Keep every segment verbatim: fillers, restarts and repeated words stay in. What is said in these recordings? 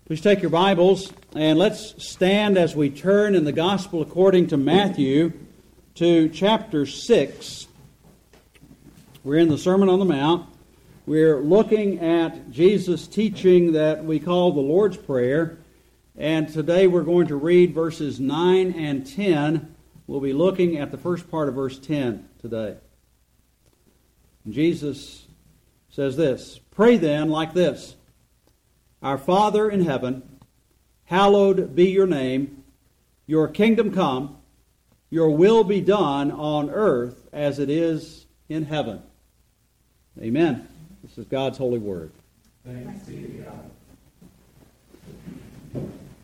Please take your Bibles and let's stand as we turn in the Gospel according to Matthew to chapter six. We're in the Sermon on the Mount. We're looking at Jesus' teaching that we call the Lord's Prayer. And today we're going to read verses nine and ten. We'll be looking at the first part of verse ten today. And Jesus says this, "Pray then like this. Our Father in heaven, hallowed be your name. Your kingdom come. Your will be done on earth as it is in heaven." Amen. This is God's holy word. Thanks be to God.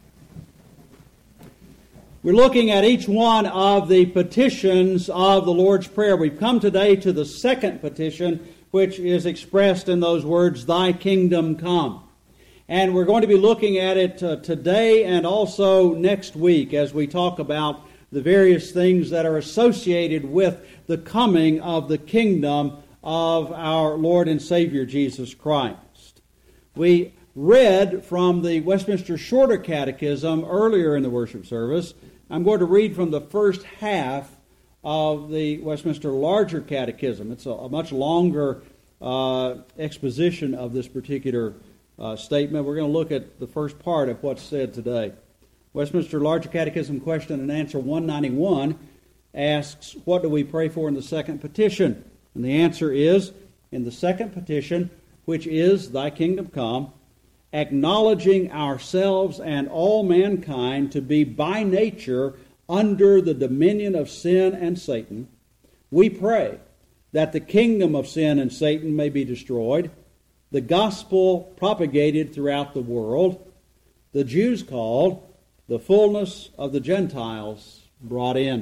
We're looking at each one of the petitions of the Lord's Prayer. We've come today to the second petition, which is expressed in those words, "Thy kingdom come." And we're going to be looking at it uh, today and also next week as we talk about the various things that are associated with the coming of the kingdom of our Lord and Savior Jesus Christ. We read from the Westminster Shorter Catechism earlier in the worship service. I'm going to read from the first half of the Westminster Larger Catechism. It's a, a much longer uh, exposition of this particular Uh, statement. We're going to look at the first part of what's said today. Westminster Larger Catechism question and answer one ninety-one asks, what do we pray for in the second petition? And the answer is, in the second petition, which is, Thy kingdom come, acknowledging ourselves and all mankind to be by nature under the dominion of sin and Satan, we pray that the kingdom of sin and Satan may be destroyed, the gospel propagated throughout the world, the Jews called, the fullness of the Gentiles brought in.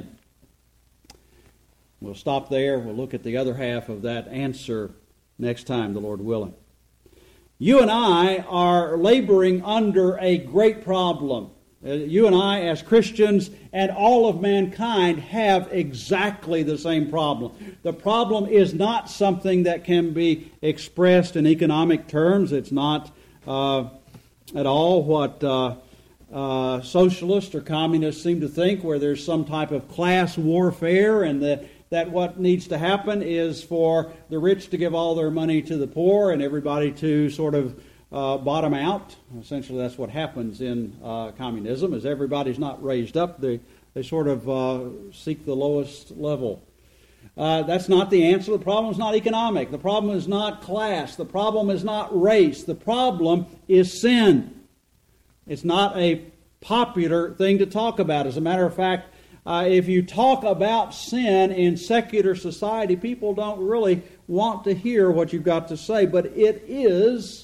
We'll stop there. We'll look at the other half of that answer next time, the Lord willing. You and I are laboring under a great problem. You and I, as Christians, and all of mankind have exactly the same problem. The problem is not something that can be expressed in economic terms. It's not uh, at all what uh, uh, socialists or communists seem to think, where there's some type of class warfare and that, that what needs to happen is for the rich to give all their money to the poor and everybody to sort of Uh, bottom out. Essentially, that's what happens in uh, communism, is everybody's not raised up. They, they sort of uh, seek the lowest level. Uh, that's not the answer. The problem is not economic. The problem is not class. The problem is not race. The problem is sin. It's not a popular thing to talk about. As a matter of fact, uh, if you talk about sin in secular society, people don't really want to hear what you've got to say, but it is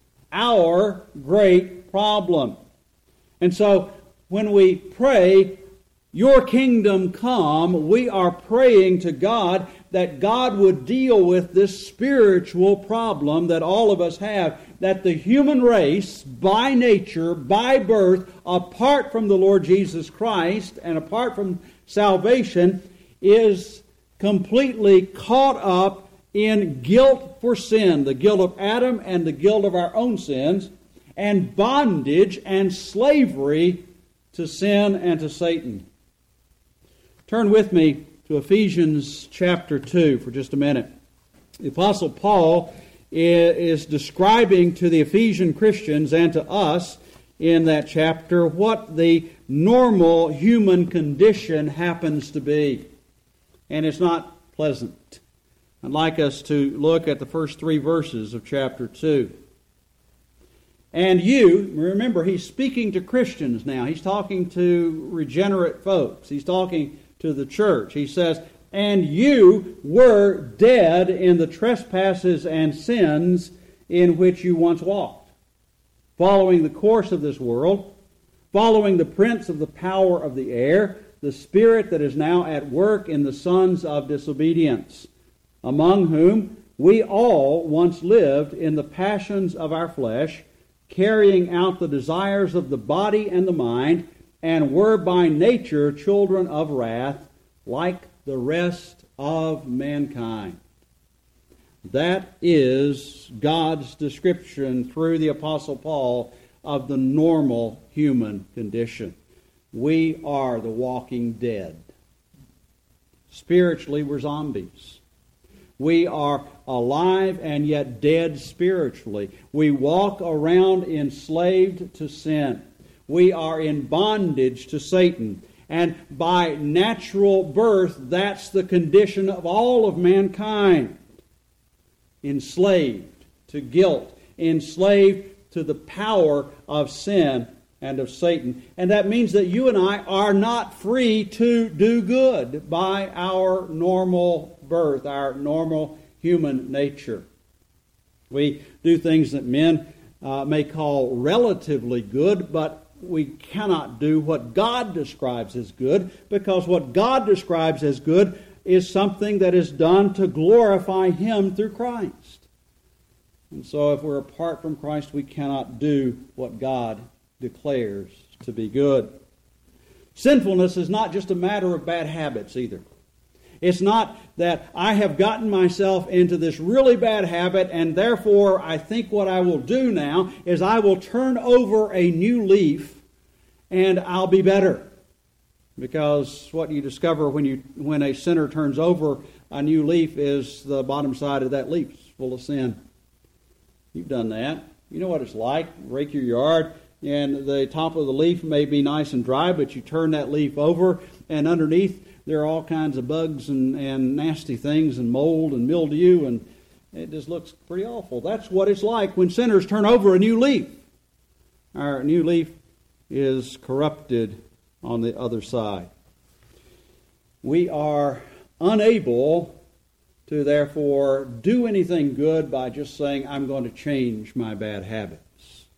our great problem. And so when we pray, your kingdom come, we are praying to God that God would deal with this spiritual problem that all of us have, that the human race, by nature, by birth, apart from the Lord Jesus Christ and apart from salvation, is completely caught up in guilt for sin, the guilt of Adam and the guilt of our own sins, and bondage and slavery to sin and to Satan. Turn with me to Ephesians chapter two for just a minute. The Apostle Paul is describing to the Ephesian Christians and to us in that chapter what the normal human condition happens to be. And it's not pleasant. I'd like us to look at the first three verses of chapter two. And you, remember, he's speaking to Christians now. He's talking to regenerate folks. He's talking to the church. He says, and you were dead in the trespasses and sins in which you once walked, following the course of this world, following the prince of the power of the air, the spirit that is now at work in the sons of disobedience, among whom we all once lived in the passions of our flesh, carrying out the desires of the body and the mind, and were by nature children of wrath, like the rest of mankind. That is God's description through the Apostle Paul of the normal human condition. We are the walking dead. Spiritually, we're zombies. We are alive and yet dead spiritually. We walk around enslaved to sin. We are in bondage to Satan. And by natural birth, that's the condition of all of mankind. Enslaved to guilt, enslaved to the power of sin and of Satan. And that means that you and I are not free to do good by our normal birth, our normal human nature. We do things that men uh, may call relatively good, but we cannot do what God describes as good, because what God describes as good is something that is done to glorify Him through Christ. And so if we're apart from Christ, we cannot do what God declares to be good. Sinfulness is not just a matter of bad habits either. It's not that I have gotten myself into this really bad habit, and therefore I think what I will do now is I will turn over a new leaf and I'll be better. Because what you discover when you when a sinner turns over a new leaf is the bottom side of that leaf is full of sin. You've done that. You know what it's like. Rake your yard, and the top of the leaf may be nice and dry, but you turn that leaf over, and underneath there are all kinds of bugs and, and nasty things and mold and mildew, and it just looks pretty awful. That's what it's like when sinners turn over a new leaf. Our new leaf is corrupted on the other side. We are unable to therefore do anything good by just saying, I'm going to change my bad habits.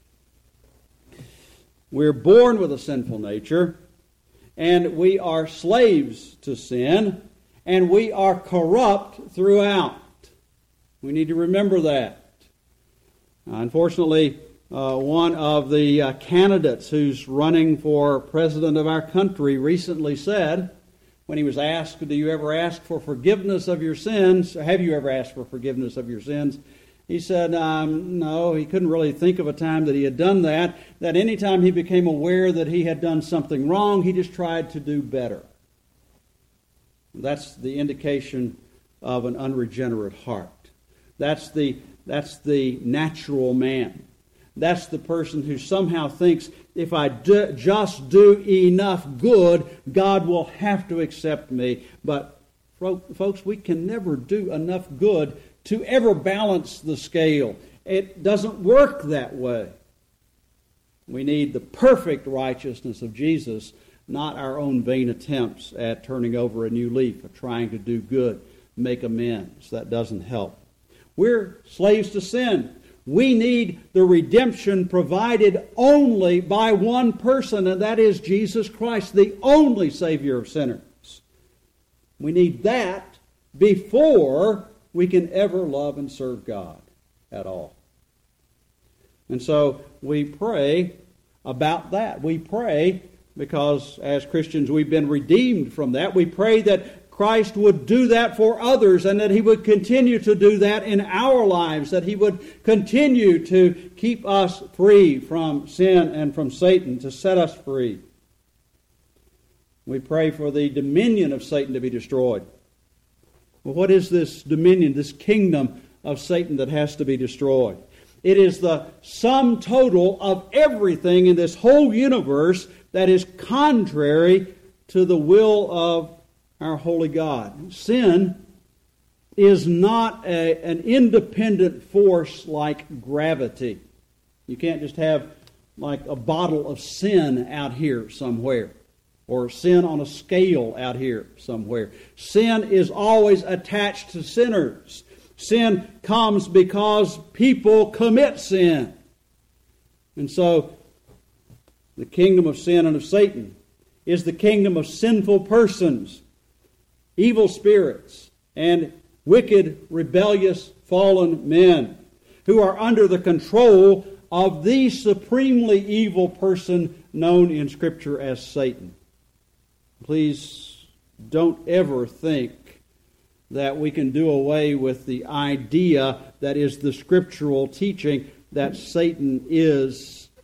We're born with a sinful nature, and we are slaves to sin, and we are corrupt throughout. We need to remember that. Uh, unfortunately, uh, one of the uh, candidates who's running for president of our country recently said, when he was asked, do you ever ask for forgiveness of your sins? Have you ever asked for forgiveness of your sins? He said, um, no, he couldn't really think of a time that he had done that, that any time he became aware that he had done something wrong, he just tried to do better. That's the indication of an unregenerate heart. That's the, that's the natural man. That's the person who somehow thinks, if I do, just do enough good, God will have to accept me. But, folks, we can never do enough good to ever balance the scale. It doesn't work that way. We need the perfect righteousness of Jesus, not our own vain attempts at turning over a new leaf, of trying to do good, make amends. That doesn't help. We're slaves to sin. We need the redemption provided only by one person, and that is Jesus Christ, the only Savior of sinners. We need that before we can ever love and serve God at all. And so we pray about that. We pray because as Christians we've been redeemed from that. We pray that Christ would do that for others, and that He would continue to do that in our lives, that He would continue to keep us free from sin and from Satan, to set us free. We pray for the dominion of Satan to be destroyed. Well, what is this dominion, this kingdom of Satan that has to be destroyed? It is the sum total of everything in this whole universe that is contrary to the will of our holy God. Sin is not a, an independent force like gravity. You can't just have like a bottle of sin out here somewhere, or sin on a scale out here somewhere. Sin is always attached to sinners. Sin comes because people commit sin. And so the kingdom of sin and of Satan is the kingdom of sinful persons, evil spirits, and wicked, rebellious, fallen men who are under the control of the supremely evil person known in Scripture as Satan. Please don't ever think that we can do away with the idea that is the scriptural teaching that Satan is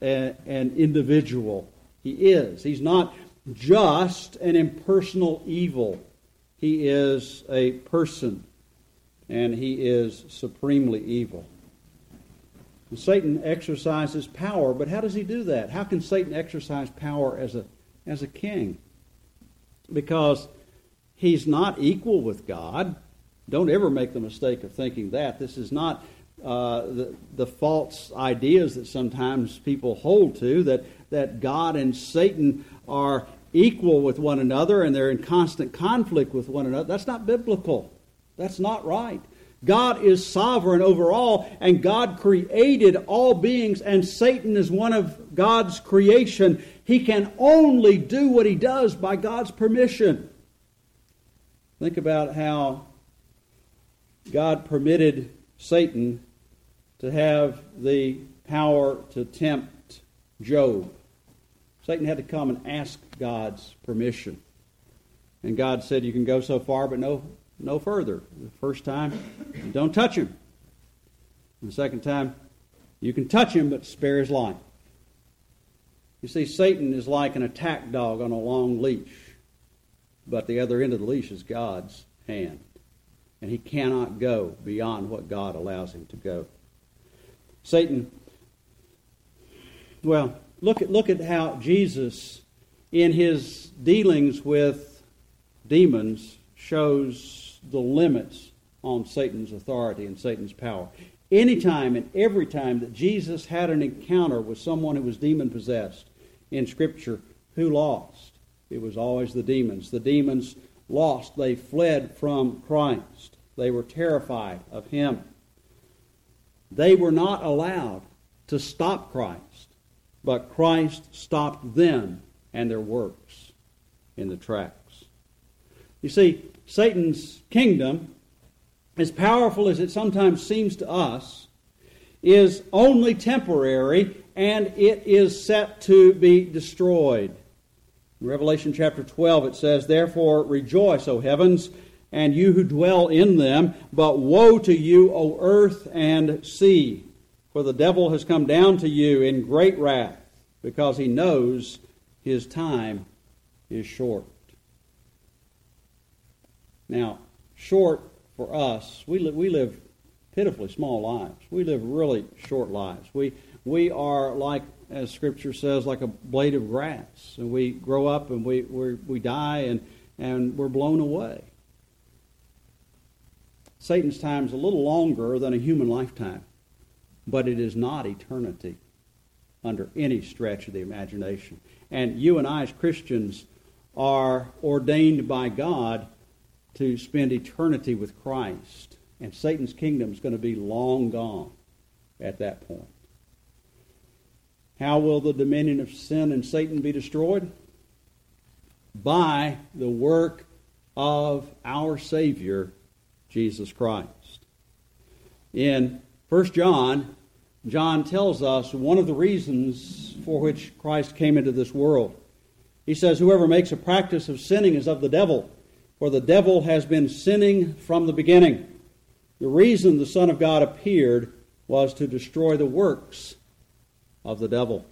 a, an individual. He is. He's not just an impersonal evil. He is a person, and he is supremely evil. And Satan exercises power, but how does he do that? How can Satan exercise power as a as a king? Because he's not equal with God. Don't ever make the mistake of thinking that. This is not uh, the, the false ideas that sometimes people hold to, that, that God and Satan are equal with one another and they're in constant conflict with one another. That's not biblical. That's not right. God is sovereign over all, and God created all beings, and Satan is one of God's creation. He can only do what he does by God's permission. Think about how God permitted Satan to have the power to tempt Job. Satan had to come and ask God's permission. And God said, you can go so far, but no no further. The first time, you don't touch him. And the second time, you can touch him, but spare his life. You see, Satan is like an attack dog on a long leash, but the other end of the leash is God's hand. And he cannot go beyond what God allows him to go. Satan, well, look at, look at how Jesus, in his dealings with demons, shows the limits on Satan's authority and Satan's power. Anytime and every time that Jesus had an encounter with someone who was demon-possessed in Scripture, who lost? It was always the demons. The demons lost. They fled from Christ. They were terrified of him. They were not allowed to stop Christ, but Christ stopped them and their works in the tracks. You see, Satan's kingdom, as powerful as it sometimes seems to us, is only temporary, and it is set to be destroyed. In Revelation chapter twelve it says, therefore rejoice, O heavens, and you who dwell in them, but woe to you, O earth and sea, for the devil has come down to you in great wrath, because he knows his time is short. Now, short for us, we, li- we live pitifully small lives. We live really short lives. We we are like, as Scripture says, like a blade of grass. And we grow up and we we we die and, and we're blown away. Satan's time is a little longer than a human lifetime, but it is not eternity under any stretch of the imagination. And you and I as Christians are ordained by God to spend eternity with Christ. And Satan's kingdom is going to be long gone at that point. How will the dominion of sin and Satan be destroyed? By the work of our Savior, Jesus Christ. In First John, John tells us one of the reasons for which Christ came into this world. He says, whoever makes a practice of sinning is of the devil, for the devil has been sinning from the beginning. The reason the Son of God appeared was to destroy the works of the devil.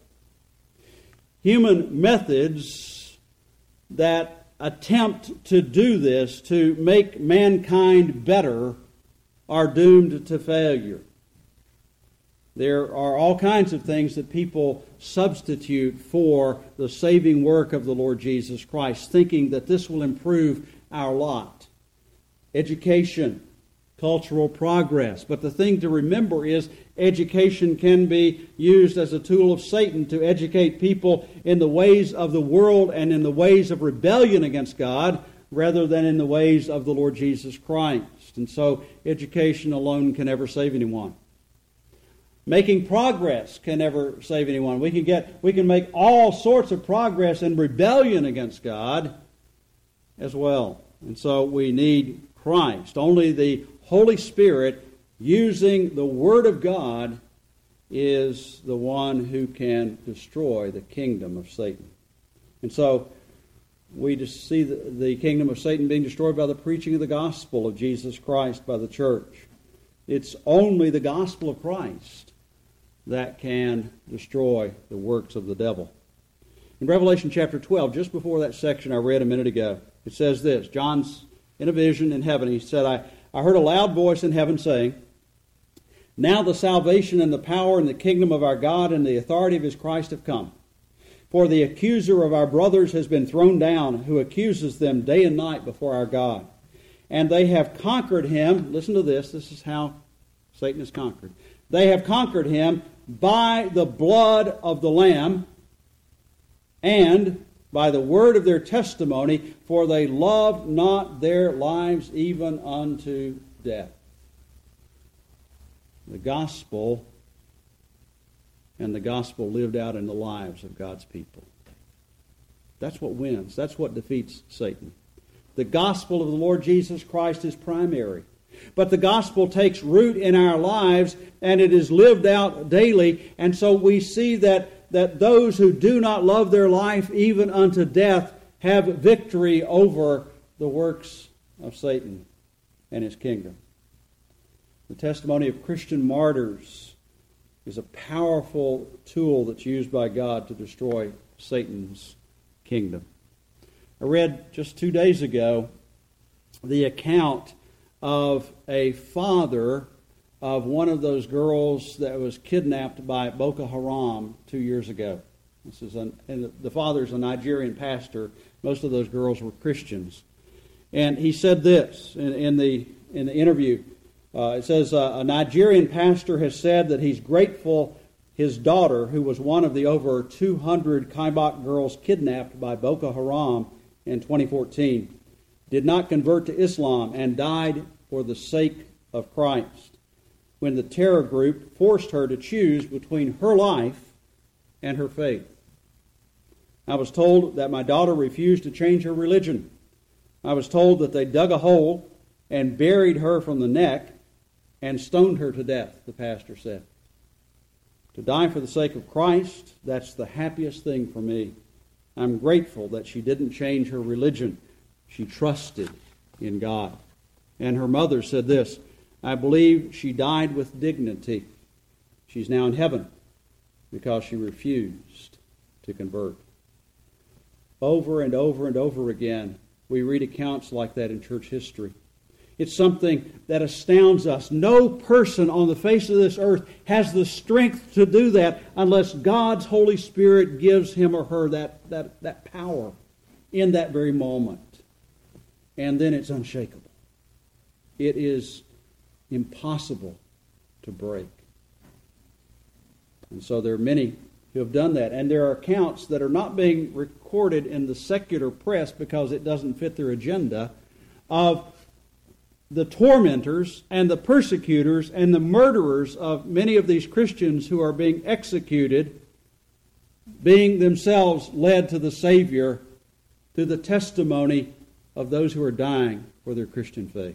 Human methods that attempt to do this, to make mankind better, are doomed to failure. There are all kinds of things that people substitute for the saving work of the Lord Jesus Christ, thinking that this will improve our lot. Education, cultural progress. But the thing to remember is education can be used as a tool of Satan to educate people in the ways of the world and in the ways of rebellion against God rather than in the ways of the Lord Jesus Christ. And so education alone can never save anyone. Making progress can never save anyone. We can get we can make all sorts of progress in rebellion against God as well. And so we need Christ. Only the Holy Spirit, using the Word of God, is the one who can destroy the kingdom of Satan. And so we just see the, the kingdom of Satan being destroyed by the preaching of the gospel of Jesus Christ by the church. It's only the gospel of Christ that can destroy the works of the devil. In Revelation chapter twelve, just before that section I read a minute ago, it says this. John's in a vision in heaven. He said, I, I heard a loud voice in heaven saying, now the salvation and the power and the kingdom of our God and the authority of his Christ have come. For the accuser of our brothers has been thrown down, who accuses them day and night before our God. And they have conquered him. Listen to this. This is how Satan is conquered. They have conquered him by the blood of the Lamb and by the word of their testimony, for they loved not their lives even unto death. The gospel and the gospel lived out in the lives of God's people. That's what wins. That's what defeats Satan. The gospel of the Lord Jesus Christ is primary. But the gospel takes root in our lives, and it is lived out daily. And so we see that, that those who do not love their life even unto death have victory over the works of Satan and his kingdom. The testimony of Christian martyrs is a powerful tool that's used by God to destroy Satan's kingdom. I read just two days ago the account of a father of one of those girls that was kidnapped by Boko Haram two years ago. This is an, and the father's a Nigerian pastor. Most of those girls were Christians. And he said this in, in, the, in the interview. Uh, it says, uh, a Nigerian pastor has said that he's grateful his daughter, who was one of the over two hundred Chibok girls kidnapped by Boko Haram in twenty fourteen, did not convert to Islam and died for the sake of Christ, when the terror group forced her to choose between her life and her faith. I was told that my daughter refused to change her religion. I was told that they dug a hole and buried her from the neck and stoned her to death, the pastor said. To die for the sake of Christ, that's the happiest thing for me. I'm grateful that she didn't change her religion. She trusted in God. And her mother said this, I believe she died with dignity. She's now in heaven because she refused to convert. Over and over and over again, we read accounts like that in church history. It's something that astounds us. No person on the face of this earth has the strength to do that unless God's Holy Spirit gives him or her that, that, that power in that very moment. And then it's unshakable. It is impossible to break. And so there are many who have done that. And there are accounts that are not being recorded in the secular press because it doesn't fit their agenda of the tormentors and the persecutors and the murderers of many of these Christians who are being executed, being themselves led to the Savior through the testimony of those who are dying for their Christian faith.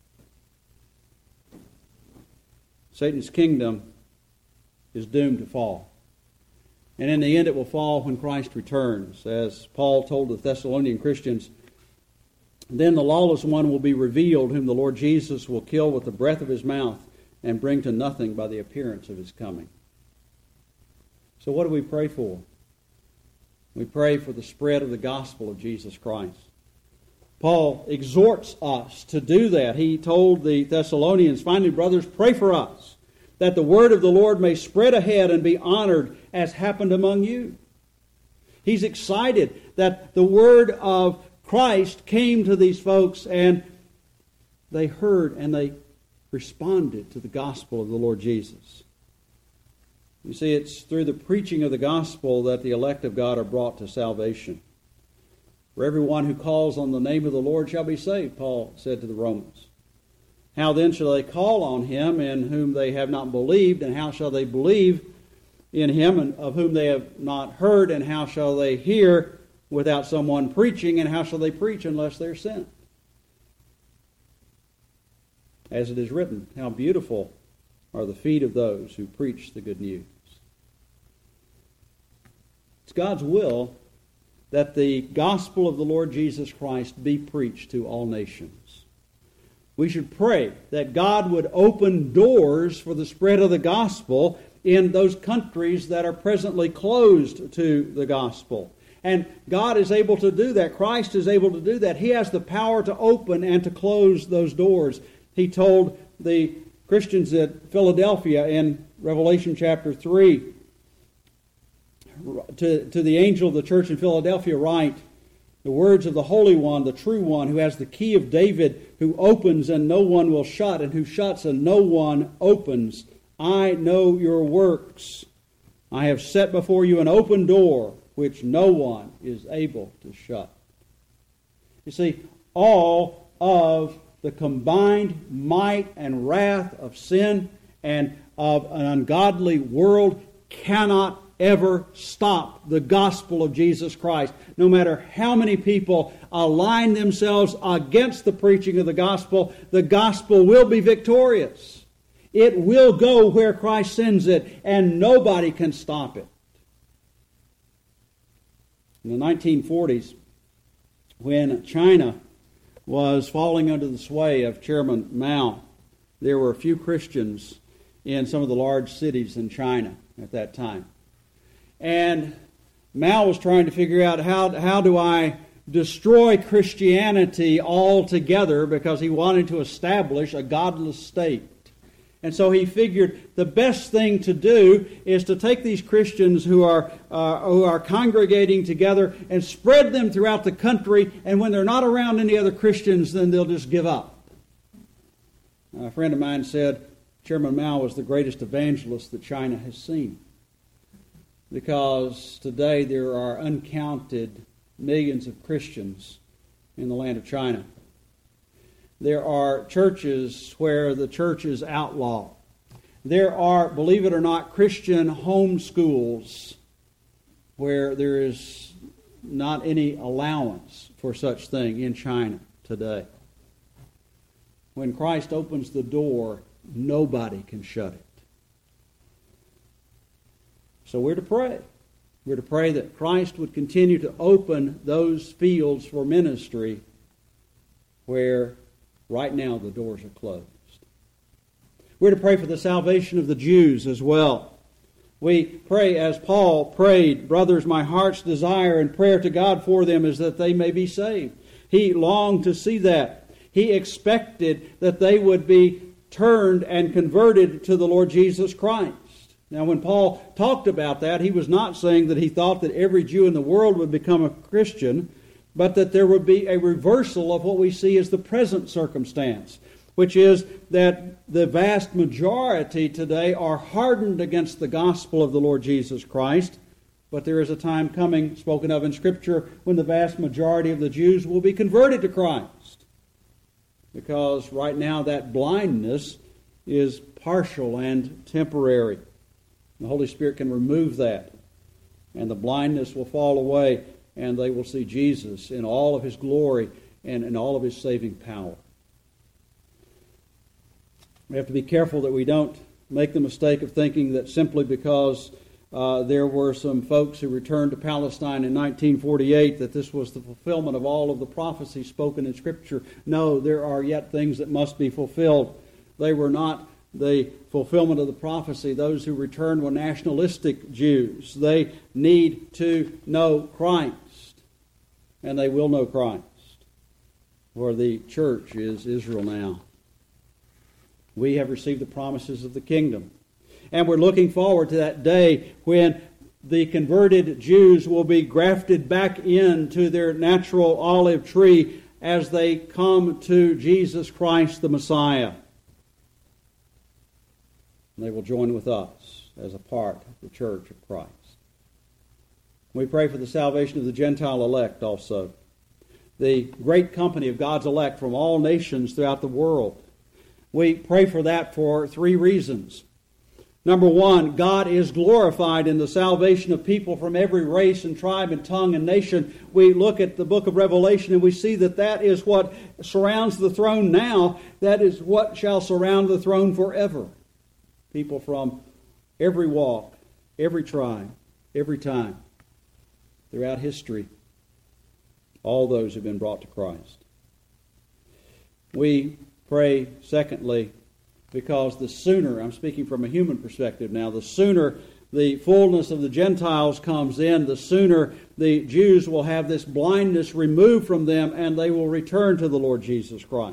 Satan's kingdom is doomed to fall. And in the end it will fall when Christ returns. As Paul told the Thessalonian Christians, then the lawless one will be revealed, whom the Lord Jesus will kill with the breath of his mouth and bring to nothing by the appearance of his coming. So what do we pray for? We pray for the spread of the gospel of Jesus Christ. Paul exhorts us to do that. He told the Thessalonians, finally, brothers, pray for us, that the word of the Lord may spread ahead and be honored as happened among you. He's excited that the word of Christ came to these folks and they heard and they responded to the gospel of the Lord Jesus. You see, it's through the preaching of the gospel that the elect of God are brought to salvation. For everyone who calls on the name of the Lord shall be saved, Paul said to the Romans. How then shall they call on him in whom they have not believed, and how shall they believe in him of whom they have not heard, and how shall they hear without someone preaching, and how shall they preach unless they're sent? As it is written, how beautiful are the feet of those who preach the good news. It's God's will that the gospel of the Lord Jesus Christ be preached to all nations. We should pray that God would open doors for the spread of the gospel in those countries that are presently closed to the gospel. And God is able to do that. Christ is able to do that. He has the power to open and to close those doors. He told the Christians at Philadelphia in Revelation chapter three, to, to the angel of the church in Philadelphia write, the words of the Holy One, the true One, who has the key of David, who opens and no one will shut, and who shuts and no one opens. I know your works. I have set before you an open door, which no one is able to shut. You see, all of the combined might and wrath of sin and of an ungodly world cannot ever stop the gospel of Jesus Christ. No matter how many people align themselves against the preaching of the gospel, the gospel will be victorious. It will go where Christ sends it, and nobody can stop it. In the nineteen forties, when China was falling under the sway of Chairman Mao, there were a few Christians in some of the large cities in China at that time. And Mao was trying to figure out how, how do I destroy Christianity altogether, because he wanted to establish a godless state. And so he figured the best thing to do is to take these Christians who are uh, who are congregating together and spread them throughout the country, and when they're not around any other Christians, then they'll just give up. A friend of mine said Chairman Mao was the greatest evangelist that China has seen, because today there are uncounted millions of Christians in the land of China. There are churches where the church is outlawed. There are, believe it or not, Christian home schools where there is not any allowance for such thing in China today. When Christ opens the door, nobody can shut it. So we're to pray. We're to pray that Christ would continue to open those fields for ministry where right now the doors are closed. We're to pray for the salvation of the Jews as well. We pray as Paul prayed, brothers, my heart's desire and prayer to God for them is that they may be saved. He longed to see that. He expected that they would be turned and converted to the Lord Jesus Christ. Now, when Paul talked about that, he was not saying that he thought that every Jew in the world would become a Christian, but that there would be a reversal of what we see as the present circumstance, which is that the vast majority today are hardened against the gospel of the Lord Jesus Christ, but there is a time coming, spoken of in Scripture, when the vast majority of the Jews will be converted to Christ. Because right now that blindness is partial and temporary. The Holy Spirit can remove that, and the blindness will fall away, and they will see Jesus in all of His glory and in all of His saving power. We have to be careful that we don't make the mistake of thinking that simply because uh, there were some folks who returned to Palestine in nineteen forty-eight that this was the fulfillment of all of the prophecies spoken in Scripture. No, there are yet things that must be fulfilled. They were not the fulfillment of the prophecy. Those who returned were nationalistic Jews. They need to know Christ, and they will know Christ, for the church is Israel now. We have received the promises of the kingdom, and we're looking forward to that day when the converted Jews will be grafted back into their natural olive tree as they come to Jesus Christ the Messiah. They will join with us as a part of the church of Christ. We pray for the salvation of the Gentile elect also. The great company of God's elect from all nations throughout the world. We pray for that for three reasons. Number one, God is glorified in the salvation of people from every race and tribe and tongue and nation. We look at the book of Revelation and we see that that is what surrounds the throne now. That is what shall surround the throne forever. People from every walk, every tribe, every time, throughout history, all those have been brought to Christ. We pray, secondly, because the sooner, I'm speaking from a human perspective now, the sooner the fullness of the Gentiles comes in, the sooner the Jews will have this blindness removed from them and they will return to the Lord Jesus Christ.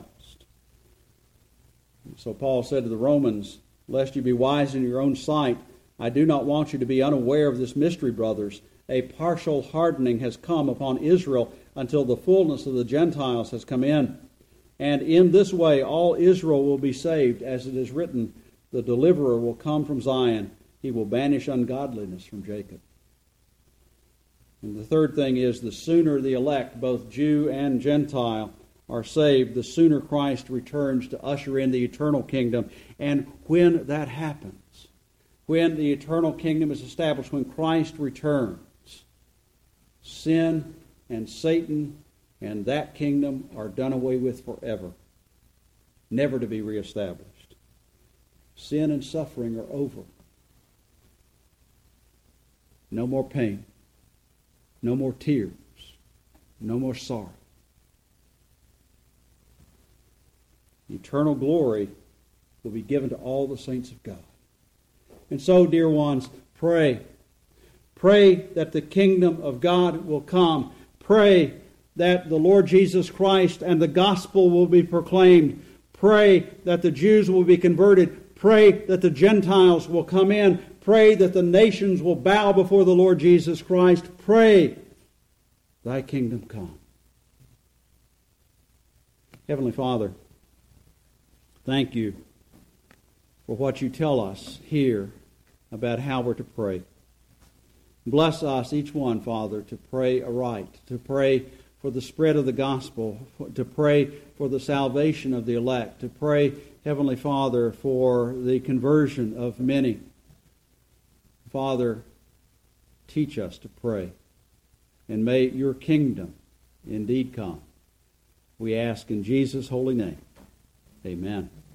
So Paul said to the Romans, lest you be wise in your own sight, I do not want you to be unaware of this mystery, brothers. A partial hardening has come upon Israel until the fullness of the Gentiles has come in. And in this way all Israel will be saved, as it is written, the deliverer will come from Zion. He will banish ungodliness from Jacob. And the third thing is, the sooner the elect, both Jew and Gentile, are saved, the sooner Christ returns to usher in the eternal kingdom. And when that happens, when the eternal kingdom is established, when Christ returns, sin and Satan and that kingdom are done away with forever, never to be reestablished. Sin and suffering are over. No more pain, no more tears, no more sorrow. Eternal glory will be given to all the saints of God. And so, dear ones, pray. Pray that the kingdom of God will come. Pray that the Lord Jesus Christ and the gospel will be proclaimed. Pray that the Jews will be converted. Pray that the Gentiles will come in. Pray that the nations will bow before the Lord Jesus Christ. Pray, thy kingdom come. Heavenly Father, thank you for what you tell us here about how we're to pray. Bless us, each one, Father, to pray aright, to pray for the spread of the gospel, to pray for the salvation of the elect, to pray, Heavenly Father, for the conversion of many. Father, teach us to pray, and may your kingdom indeed come. We ask in Jesus' holy name. Amen.